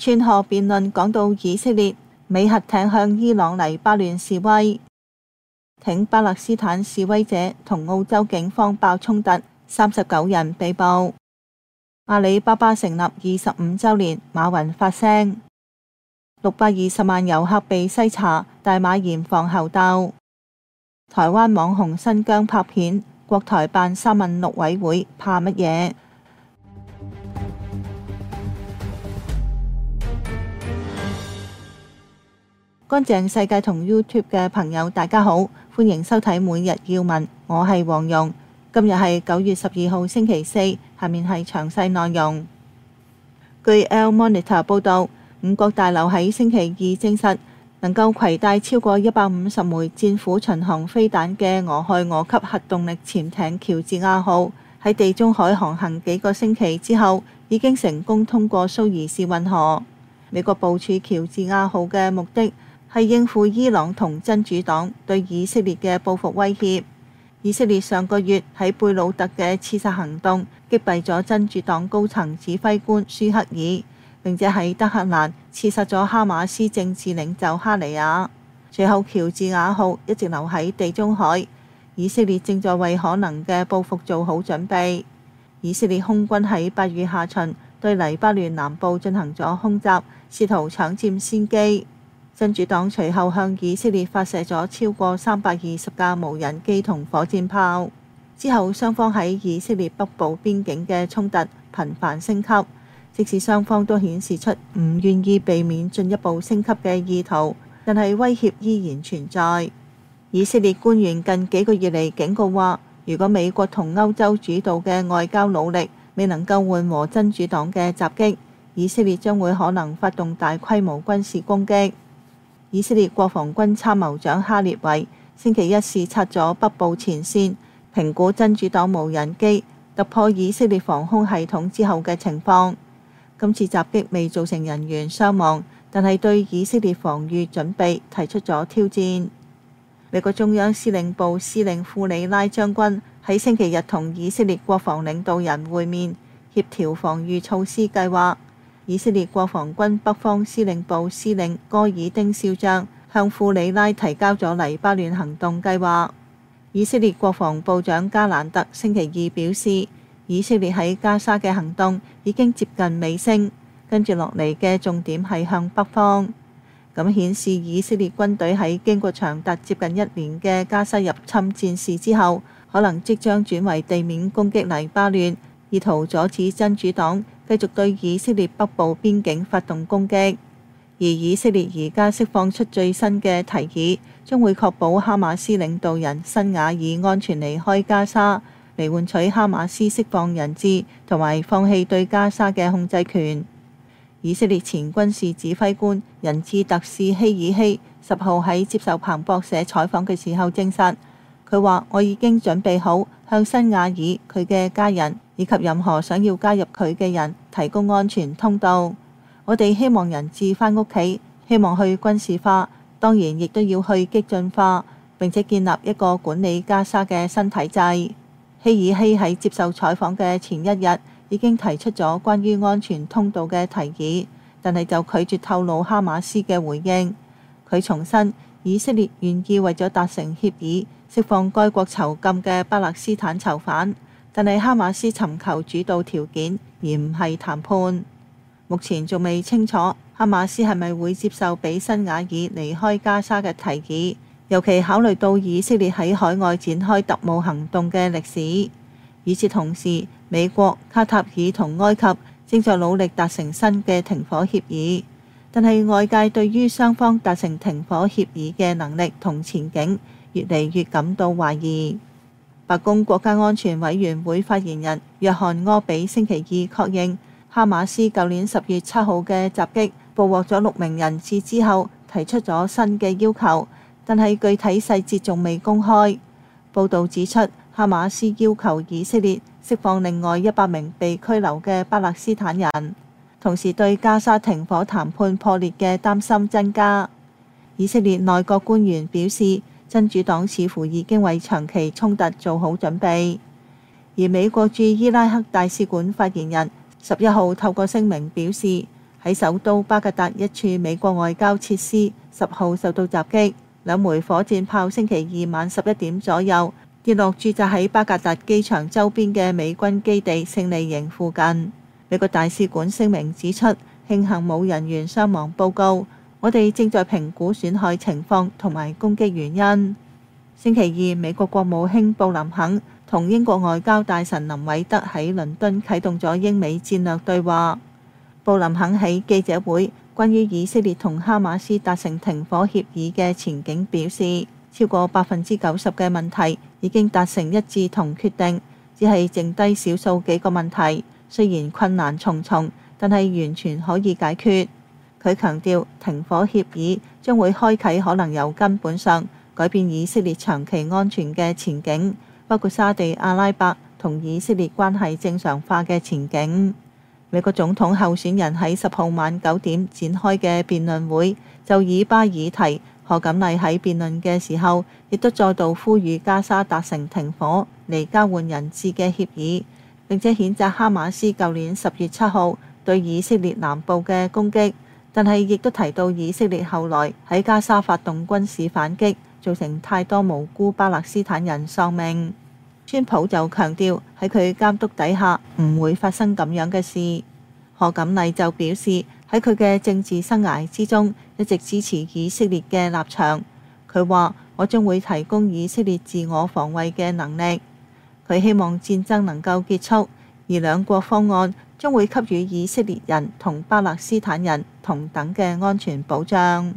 川河辯論講到以色列美核艇向伊朗黎巴嫩示威，挺巴勒斯坦示威者同澳洲警方爆衝突，39人被捕。阿里巴巴成立25週年，馬雲發聲。620萬遊客被篩查，大馬嚴防猴痘。台灣網紅新疆拍片，國台辦3問陸委會怕乜嘢？乾淨世界同 YouTube 嘅朋友大家好，歡迎收睇每日要聞，我係黃蓉。今日係9月12號星期四，下面係詳細內容。據 L Monitor 報導，五角大樓喺星期二證實，能夠攜帶超過150枚戰斧巡航飛彈嘅俄亥俄級核動力潛艇喬治亞號喺地中海航行幾個星期之後，已經成功通過蘇伊士運河。美國部署喬治亞號嘅目的係應付伊朗同真主黨對以色列嘅報復威脅。以色列上個月喺貝魯特嘅刺殺行動擊斃咗真主黨高層指揮官舒克爾，並且喺德黑蘭刺殺咗哈馬斯政治領袖哈尼亞。隨後喬治亞號一直留喺地中海，以色列正在為可能嘅報復做好準備。以色列空軍喺8月下旬對黎巴嫩南部進行咗空襲，試圖搶佔先機。真主黨隨後向以色列發射咗超過320架無人機同火箭炮。之後雙方喺以色列北部邊境嘅衝突頻繁升級，即使雙方都顯示出唔願意避免進一步升級嘅意圖，但係威脅依然存在。以色列官員近幾個月嚟警告話，如果美國同歐洲主導嘅外交努力未能夠緩和真主黨嘅襲擊，以色列將會可能發動大規模軍事攻擊。以色列國防軍參謀長哈列維星期一視察咗北部前線，評估真主黨無人機突破以色列防空系統之後嘅情況。今次襲擊未造成人員傷亡，但係對以色列防禦準備提出咗挑戰。美國中央司令部司令庫里拉將軍喺星期日同以色列國防領導人會面，協調防禦措施計劃。以色列國防軍北方司令部司令戈爾丁少將向庫里拉提交咗黎巴嫩行動計劃。以色列國防部長加蘭特星期二表示，以色列喺加沙嘅行動已經接近尾聲，跟住落嚟嘅重點係向北方。咁顯示以色列軍隊喺經過長達接近1年嘅加沙入侵戰事之後，可能即將轉為地面攻擊黎巴嫩，意圖阻止真主黨繼續對以色列北部邊境發動攻擊。而以色列而家釋放出最新嘅提議，將會確保哈馬斯領導人辛瓦爾安全離開加沙，嚟換取哈馬斯釋放人質同埋放棄對加沙嘅控制權。以色列前軍事指揮官人質特使希爾希10號喺接受彭博社採訪嘅時候證實，佢話：我已經準備好向辛瓦爾佢嘅家人以及任何想要加入佢嘅人提供安全通道。我哋希望人質返屋企，希望去軍事化，當然亦都要去激進化，並且建立一個管理加沙嘅新體制。希爾希喺接受採訪嘅前一日已經提出咗關於安全通道嘅提議，但係就拒絕透露哈馬斯嘅回應。佢重申以色列願意為咗達成協議釋放該國囚禁嘅巴勒斯坦囚犯，但係哈馬斯尋求主導條件而唔係談判。目前仲未清楚哈馬斯係咪會接受俾辛瓦爾離開加沙嘅提議，尤其考慮到以色列喺海外展開特務行動嘅歷史。與此同時，美國、卡塔爾同埃及正在努力達成新嘅停火協議，但係外界對於雙方達成停火協議嘅能力同前景越嚟越感到懷疑。白宮國家安全委員會發言人約翰柯比星期二確認，哈馬斯舊年10月7號嘅襲擊捕獲咗6名人質之後，提出咗新嘅要求，但係具體細節仲未公開。報導指出，哈馬斯要求以色列釋放另外100名被拘留嘅巴勒斯坦人，同時對加沙停火談判破裂嘅擔心增加。以色列內閣官員表示，真主黨似乎已經為長期衝突做好準備。而美國駐伊拉克大使館發言人11號透過聲明表示， 喺首都巴格達一處美國外交設施10號受到襲擊，兩枚火箭炮星期二晚11點左右跌落駐紮喺巴格達機場周邊嘅美軍基地勝利營附近。美國大使館聲明指出，慶幸冇人員傷亡報告，我哋正在評估損害情況同埋攻擊原因。星期二，美國國務卿布林肯同英國外交大臣林偉德喺倫敦啟動咗英美戰略對話。布林肯喺記者會關於以色列同哈馬斯達成停火協議嘅前景表示，超過90%嘅問題已經達成一致同決定，只係剩低少數幾個問題，雖然困難重重，但係完全可以解決。佢強調，停火協議將會開啟可能由根本上改變以色列長期安全嘅前景，包括沙地阿拉伯同以色列關係正常化嘅前景。美國總統候選人喺10號晚9點展開嘅辯論會，就以巴議題，賀錦麗喺辯論嘅時候，亦都再度呼籲加沙達成停火嚟交換人質嘅協議，並且譴責哈馬斯舊年10月7號對以色列南部嘅攻擊，但係亦都提到以色列後來喺加沙發動軍事反擊，造成太多無辜巴勒斯坦人喪命。川普就強調喺佢監督底下唔會發生咁樣嘅事。賀錦麗就表示喺佢嘅政治生涯之中一直支持以色列嘅立場。佢話：我將會提供以色列自我防衛嘅能力。佢希望戰爭能夠結束，而兩國方案將會給予以色列人同巴勒斯坦人同等嘅安全保障。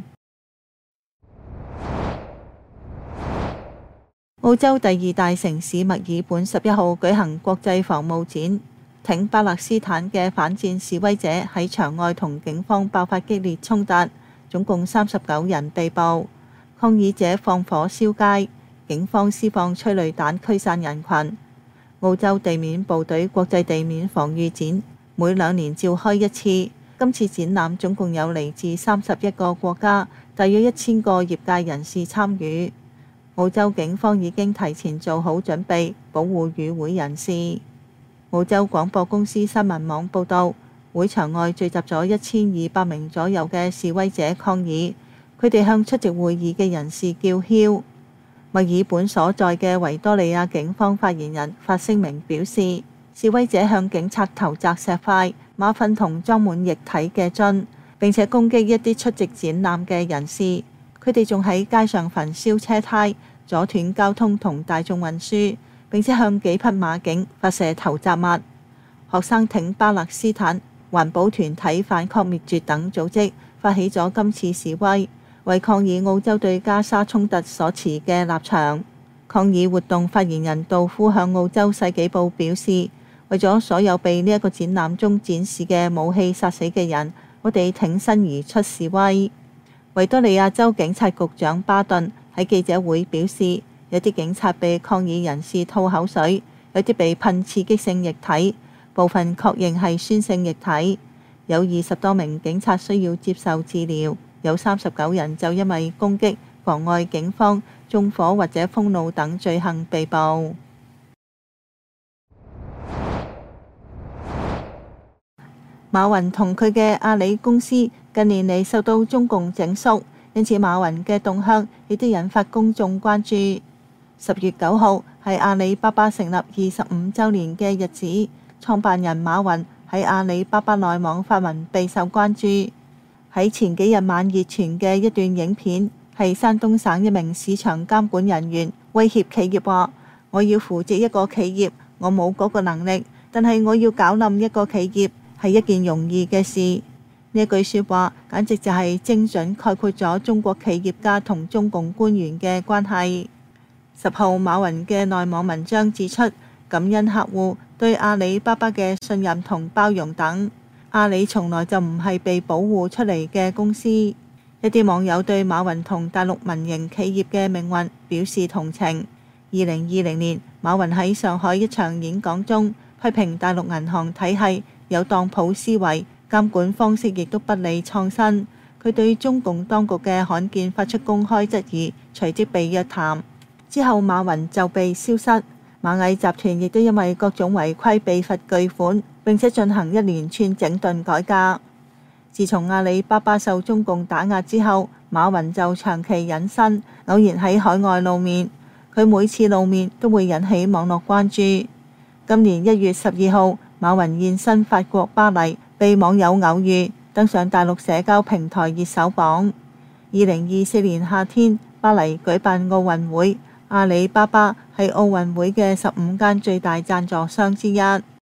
澳洲第2大城市墨爾本11號舉行國際防務展，挺巴勒斯坦嘅反戰示威者喺場外同警方爆發激烈衝突，總共39人被捕。抗議者放火燒街，警方施放催淚彈驅散人群。澳洲地面部隊國際地面防禦展每2年召開一次，今次展覽總共有嚟自31個國家，大約1000個業界人士參與。澳洲警方已經提前做好準備，保護與會人士。澳洲廣播公司新聞網報導，會場外聚集咗1200名左右嘅示威者抗議，佢哋向出席會議嘅人士叫囂。墨爾本所在嘅維多利亞警方發言人發聲明表示，示威者向警察投擲石塊、馬糞同裝滿液體嘅樽，並且攻擊一啲出席展覽嘅人士。佢哋仲喺街上焚燒車胎，阻斷交通同大眾運輸，並且向幾匹馬警發射投擲物。學生挺巴勒斯坦、環保團體反抗滅絕等組織發起咗今次示威，為抗議澳洲對加沙衝突所持嘅立場。抗議活動發言人道夫向澳洲世紀報表示，為咗所有被呢一個展覽中展示嘅武器殺死嘅人，我哋挺身而出示威。維多利亞州警察局長巴頓喺記者會表示，有啲警察被抗議人士吐口水，有啲被噴刺激性液體，部分確認係酸性液體。有20多名警察需要接受治療，有39人就因為攻擊、妨礙警方、縱火或者封路等罪行被捕。馬雲同佢嘅阿里公司近年嚟受到中共整肅，因此馬雲嘅動向亦都引發公眾關注。10月9號係阿里巴巴成立25週年嘅日子，創辦人馬雲喺阿里巴巴內網發文備受關注。喺前幾日晚熱傳嘅一段影片，係山東省一名市場監管人員威脅企業話：我要扶植一個企業，我冇嗰個能力，但係我要搞冧一個企業係一件容易嘅事。呢一句説話簡直就係精準概括咗中國企業家同中共官員嘅關係。10號馬雲嘅內網文章指出，感恩客戶對阿里巴巴嘅信任同包容等。阿里從來就唔係被保護出嚟嘅公司。一啲網友對馬雲同大陸民營企業嘅命運表示同情。2020年，馬雲喺上海一場演講中批評大陸銀行體系有當鋪思維，監管方式亦都不利創新。佢對中共當局嘅罕見發出公開質疑，隨即被約談。之後馬雲就被消失。螞蟻集團亦都因為各種違規被罰巨款，並且進行一連串整頓改革。 自從阿里巴巴受中共打壓之後，馬雲就長期隱身，偶然喺海外露面。佢每次露面都會引起網絡關注。今年1月12號，馬雲現身法國巴黎，被網友偶遇，登上大陸社交平台熱搜榜。2024年夏天，巴黎舉辦奧運會，阿里巴巴係奧運會嘅15間最大贊助商之一。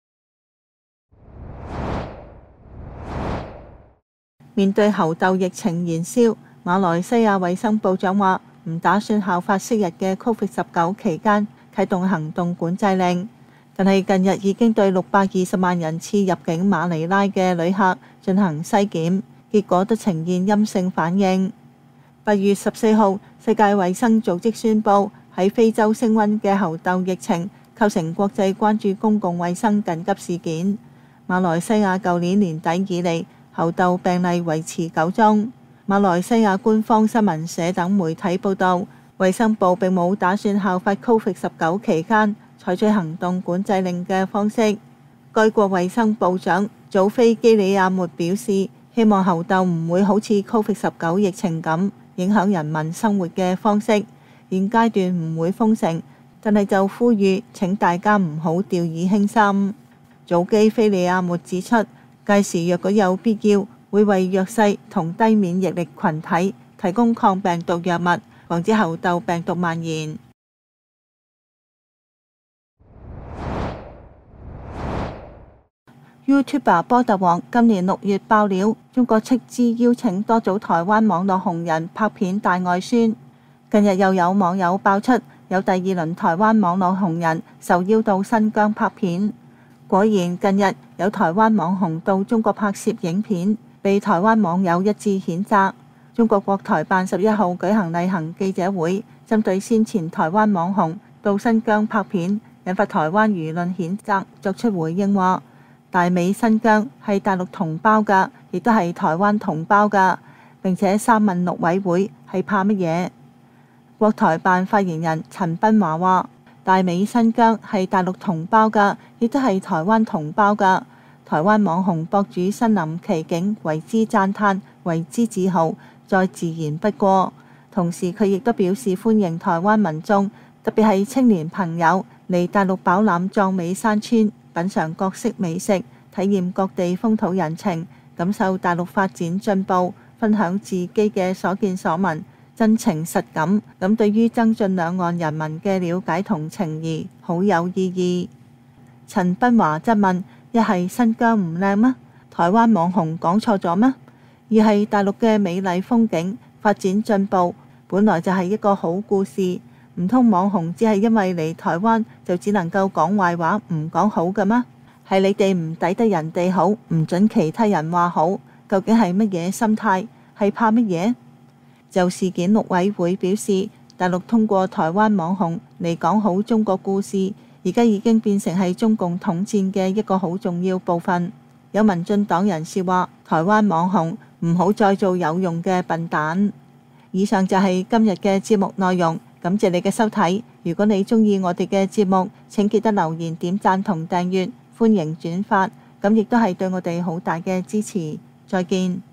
面對猴痘疫情延燒，馬來西亞衛生部長話唔打算效法昔日嘅 COVID-19 期間啟動行動管制令，但係近日已經對620萬人次入境馬尼拉嘅旅客進行篩檢，結果都呈現陰性反應。8月14號，世界衛生組織宣布喺非洲升溫嘅猴痘疫情構成國際關注公共衛生緊急事件。馬來西亞舊年年底以嚟，猴痘病例維持9宗。馬來西亞官方新聞社等媒體報道，衛生部並冇打算效法 COVID-19 期間採取行動管制令嘅方式。該國衛生部長祖菲基里亞末表示，希望猴痘唔會好似 COVID-19 疫情咁影響人民生活嘅方式，現階段唔會封城，但係就呼籲請大家唔好掉以輕心。祖基菲利亞末指出，屆時若果有必要，會為弱勢同低免疫力群體提供抗病毒藥物，防止猴痘病毒蔓延。YouTuber 波特王今年6月爆料，中國斥資邀請多組台灣網絡紅人拍片大外宣。近日又有網友爆出，有第2輪台灣網絡紅人受邀到新疆拍片。果然，近日有台灣網紅到中國拍攝影片，被台灣網友一致譴責。中國國台辦11號舉行例行記者會，針對先前台灣網紅到新疆拍片，引發台灣輿論譴責，作出回應話：大美新疆係大陸同胞㗎，亦都係台灣同胞㗎。並且3問陸委會係怕乜嘢？國台辦發言人陳斌華話：大美新疆係大陸同胞㗎，亦都係台灣同胞㗎。台灣網紅博主身臨其境，為之讚嘆，為之自豪，再自然不過。同時佢亦都表示歡迎台灣民眾，特別係青年朋友嚟大陸飽覽壯美山川，品嚐各式美食，體驗各地風土人情，感受大陸發展進步，分享自己嘅所見所聞，真情實感，咁對於增進兩岸人民嘅了解同情誼好有意義。陳斌華質問：一係新疆唔靚咩？台灣網紅講錯咗咩？二係大陸嘅美麗風景發展進步本來就係一個好故事，唔通網紅只係因為嚟台灣就只能夠講壞話唔講好嘅咩？係你哋唔抵得人哋好，唔准其他人話好，究竟係乜嘢心態？係怕乜嘢？就事件，陸委會表示，大陸通過台灣網紅嚟講好中國故事，而家已經變成係中共統戰嘅一個好重要部分。有民進黨人士話：台灣網紅唔好再做有用嘅笨蛋。以上就係今日嘅節目內容，感謝你嘅收睇。如果你中意我哋嘅節目，請記得留言、點讚同訂閱，歡迎轉發，咁亦都係對我哋好大嘅支持。再見。